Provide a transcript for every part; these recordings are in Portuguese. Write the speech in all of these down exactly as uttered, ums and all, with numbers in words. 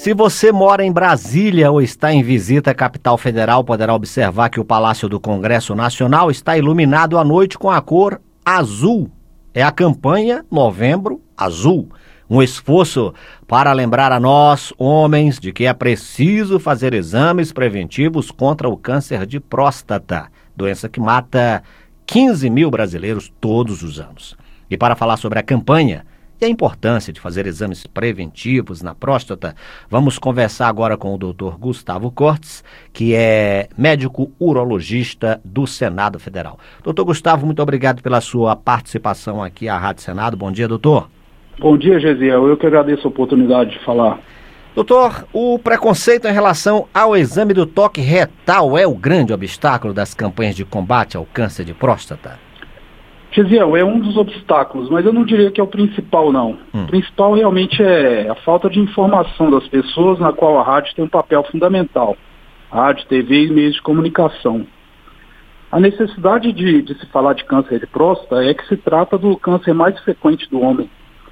Se você mora em Brasília ou está em visita à capital federal, poderá observar que o Palácio do Congresso Nacional está iluminado à noite com a cor azul. É a campanha Novembro Azul. Um esforço para lembrar a nós, homens, de que é preciso fazer exames preventivos contra o câncer de próstata, doença que mata quinze mil brasileiros todos os anos. E para falar sobre a campanha e a importância de fazer exames preventivos na próstata, vamos conversar agora com o doutor Gustavo Cortes, que é médico urologista do Senado Federal. Doutor Gustavo, muito obrigado pela sua participação aqui à Rádio Senado. Bom dia, doutor. Bom dia, Gesiel. Eu que agradeço a oportunidade de falar. Doutor, o preconceito em relação ao exame do toque retal é o grande obstáculo das campanhas de combate ao câncer de próstata? Gesiel, é um dos obstáculos, mas eu não diria que é o principal, não. Hum. O principal realmente é a falta de informação das pessoas, na qual a rádio tem um papel fundamental. Rádio, T V e meios de comunicação. A necessidade de, de se falar de câncer de próstata é que se trata do câncer mais frequente do homem.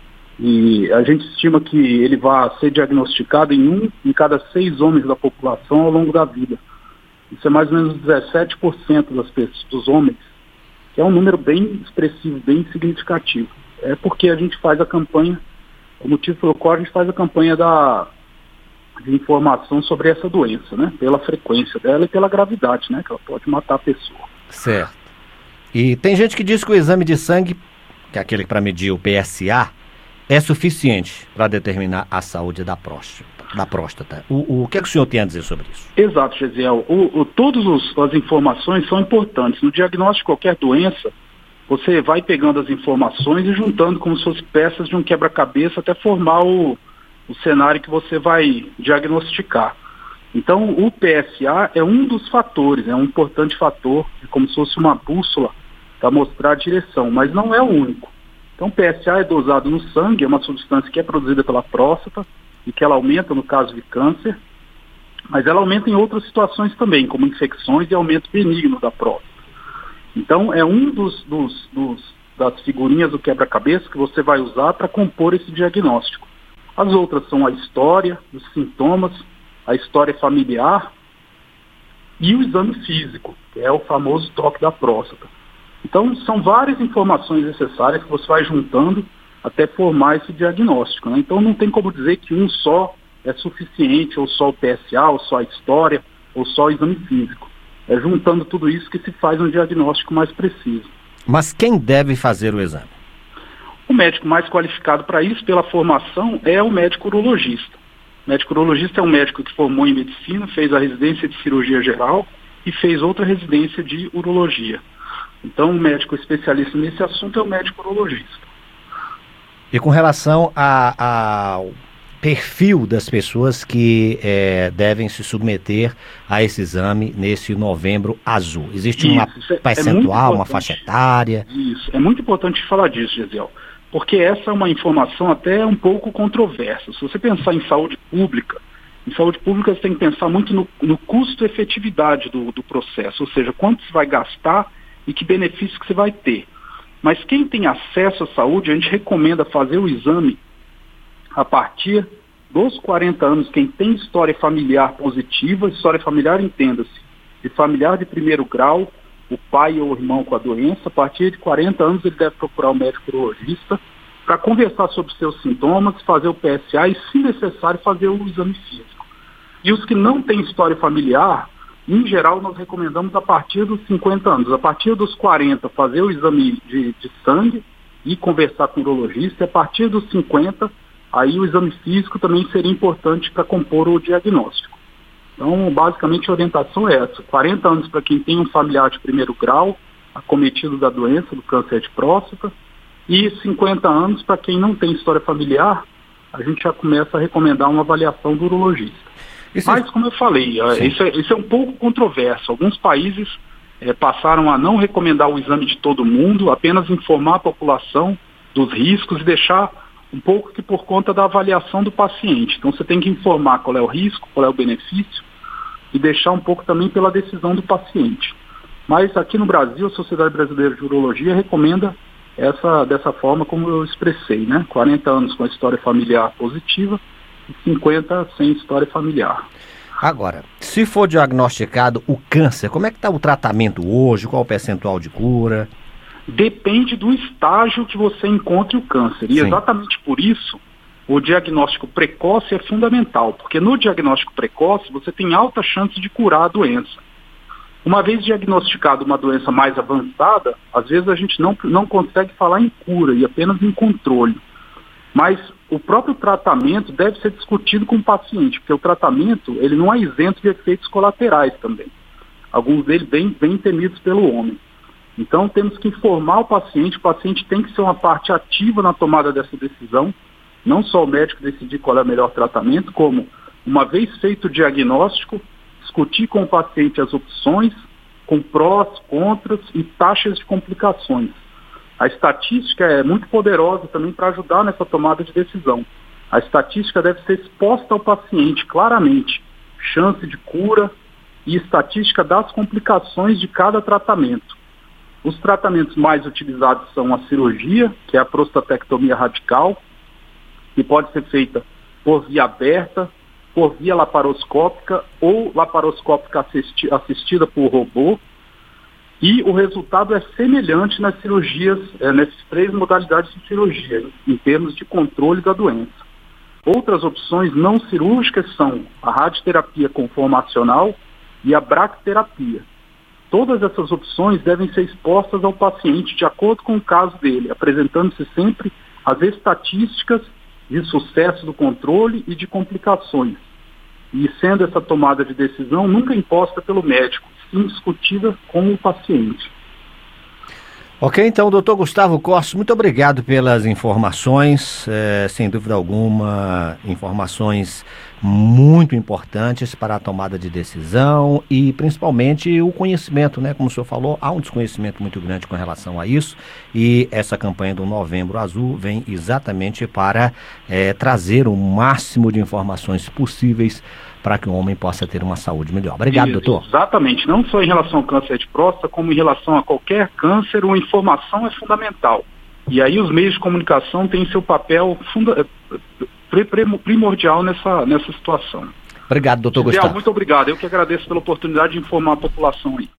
E a gente estima que ele vai ser diagnosticado em um em cada seis homens da população ao longo da vida. Isso é mais ou menos dezessete por cento das pessoas, dos homens, que é um número bem expressivo, bem significativo. É porque a gente faz a campanha, o motivo pelo qual a gente faz a campanha da, de informação sobre essa doença, né? Pela frequência dela e pela gravidade, né? Que ela pode matar a pessoa. Certo. E tem gente que diz que o exame de sangue, que é aquele para medir o P S A, é suficiente para determinar a saúde da próstata. Da próstata. O, o que é que o senhor tem a dizer sobre isso? Exato, Gesiel. O, o, todas as informações são importantes. No diagnóstico de qualquer doença, você vai pegando as informações e juntando como se fossem peças de um quebra-cabeça até formar o, o cenário que você vai diagnosticar. Então, o P S A é um dos fatores, é um importante fator, é como se fosse uma bússola para mostrar a direção, mas não é o único. Então, o P S A é dosado no sangue, é uma substância que é produzida pela próstata e que ela aumenta no caso de câncer, mas ela aumenta em outras situações também, como infecções e aumento benigno da próstata. Então, é um dos, dos, dos das figurinhas do quebra-cabeça que você vai usar para compor esse diagnóstico. As outras são a história, os sintomas, a história familiar e o exame físico, que é o famoso toque da próstata. Então, são várias informações necessárias que você vai juntando até formar esse diagnóstico, né? Então, não tem como dizer que um só é suficiente, ou só o P S A, ou só a história, ou só o exame físico. É juntando tudo isso que se faz um diagnóstico mais preciso. Mas quem deve fazer o exame? O médico mais qualificado para isso, pela formação, é o médico urologista. O médico urologista é um médico que formou em medicina, fez a residência de cirurgia geral e fez outra residência de urologia. Então, o médico especialista nesse assunto é o médico urologista. E com relação a, ao perfil das pessoas que é, devem se submeter a esse exame nesse Novembro Azul, existe uma isso, percentual, é uma faixa etária? Isso, é muito importante falar disso, Gesiel, porque essa é uma informação até um pouco controversa. Se você pensar em saúde pública, em saúde pública você tem que pensar muito no, no custo-efetividade do, do processo, ou seja, quanto você vai gastar e que benefício que você vai ter. Mas quem tem acesso à saúde, a gente recomenda fazer o exame a partir dos quarenta anos, quem tem história familiar positiva, história familiar, entenda-se, de familiar de primeiro grau, o pai ou o irmão com a doença, a partir de quarenta anos ele deve procurar o médico urologista para conversar sobre seus sintomas, fazer o P S A e, se necessário, fazer o exame físico. E os que não têm história familiar, em geral, nós recomendamos a partir dos cinquenta anos. A partir dos quarenta, fazer o exame de, de sangue e conversar com o urologista. E a partir dos cinquenta, aí o exame físico também seria importante para compor o diagnóstico. Então, basicamente, a orientação é essa. quarenta anos para quem tem um familiar de primeiro grau, acometido da doença, do câncer de próstata. E cinquenta anos para quem não tem história familiar, a gente já começa a recomendar uma avaliação do urologista. Isso Mas, como eu falei, isso é, isso é um pouco controverso. Alguns países é, passaram a não recomendar o exame de todo mundo, apenas informar a população dos riscos e deixar um pouco que por conta da avaliação do paciente. Então, você tem que informar qual é o risco, qual é o benefício e deixar um pouco também pela decisão do paciente. Mas, aqui no Brasil, a Sociedade Brasileira de Urologia recomenda essa, dessa forma como eu expressei, né? quarenta anos com a história familiar positiva e cinquenta sem história familiar. Agora, se for diagnosticado o câncer, como é que está o tratamento hoje? Qual o percentual de cura? Depende do estágio que você encontre o câncer. E Sim. exatamente por isso, o diagnóstico precoce é fundamental, porque no diagnóstico precoce você tem alta chance de curar a doença. Uma vez diagnosticada uma doença mais avançada, às vezes a gente não, não consegue falar em cura e apenas em controle. Mas o próprio tratamento deve ser discutido com o paciente, porque o tratamento ele não é isento de efeitos colaterais também. Alguns deles bem, bem temidos pelo homem. Então temos que informar o paciente, o paciente tem que ser uma parte ativa na tomada dessa decisão, não só o médico decidir qual é o melhor tratamento, como, uma vez feito o diagnóstico, discutir com o paciente as opções, com prós, contras e taxas de complicações. A estatística é muito poderosa também para ajudar nessa tomada de decisão. A estatística deve ser exposta ao paciente claramente, chance de cura e estatística das complicações de cada tratamento. Os tratamentos mais utilizados são a cirurgia, que é a prostatectomia radical, que pode ser feita por via aberta, por via laparoscópica ou laparoscópica assisti- assistida por robô. E o resultado é semelhante nas cirurgias, é, nessas três modalidades de cirurgia, em termos de controle da doença. Outras opções não cirúrgicas são a radioterapia conformacional e a bracterapia. Todas essas opções devem ser expostas ao paciente de acordo com o caso dele, apresentando-se sempre as estatísticas de sucesso do controle e de complicações. E sendo essa tomada de decisão nunca imposta pelo médico, sim discutida com o paciente. Ok, então, doutor Gustavo Costa, muito obrigado pelas informações, é, sem dúvida alguma, informações muito importantes para a tomada de decisão e principalmente o conhecimento, né? Como o senhor falou, há um desconhecimento muito grande com relação a isso e essa campanha do Novembro Azul vem exatamente para é, trazer o máximo de informações possíveis para que o homem possa ter uma saúde melhor. Obrigado, Isso, doutor. Exatamente, não só em relação ao câncer de próstata, como em relação a qualquer câncer, uma informação é fundamental. E aí os meios de comunicação têm seu papel funda- primordial nessa, nessa situação. Obrigado, doutor Gustavo. Muito obrigado, eu que agradeço pela oportunidade de informar a população aí.